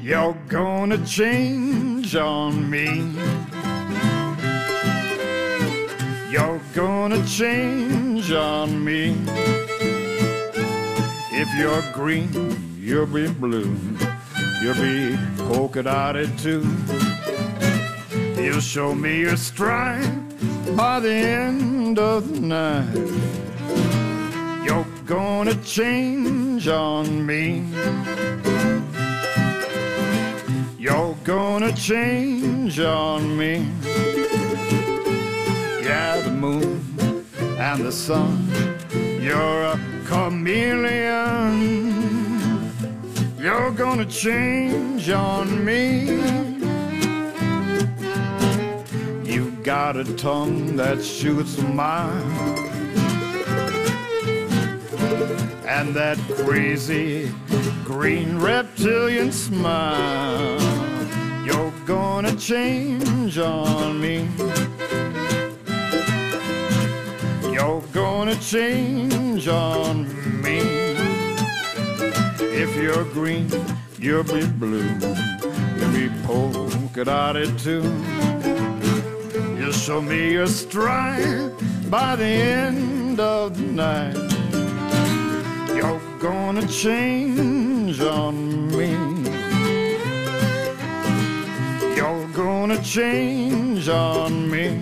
You're gonna change on me. You're gonna change on me. If you're green, you'll be blue. You'll be polka dotted too. You'll show me your stride by the end of the night. You're gonna change on me. You're gonna change on me. Yeah, the moon and the sun, you're a chameleon. You're gonna change on me. You got a tongue that shoots a mile, and that crazy green reptilian smile. You're gonna change on me. You're gonna change on me. If you're green, you'll be blue. You'll be polka dotted too. You'll show me your stride by the end of the night. You're gonna change on me. You're gonna change on me.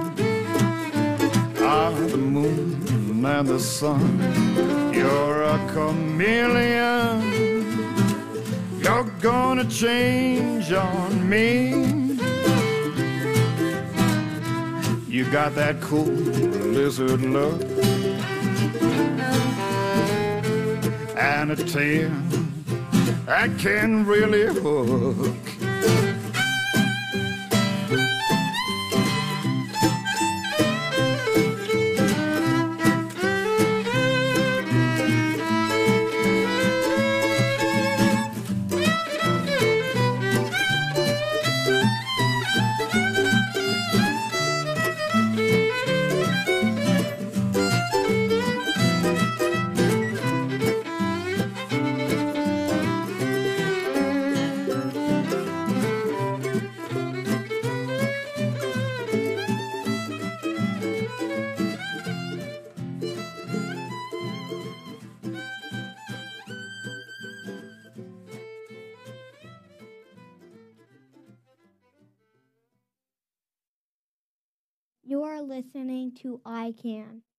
Ah, the moon and the sun, you're a chameleon. You're gonna change on me. You got that cool lizard look and a tail that can really hook. You are listening to I Can.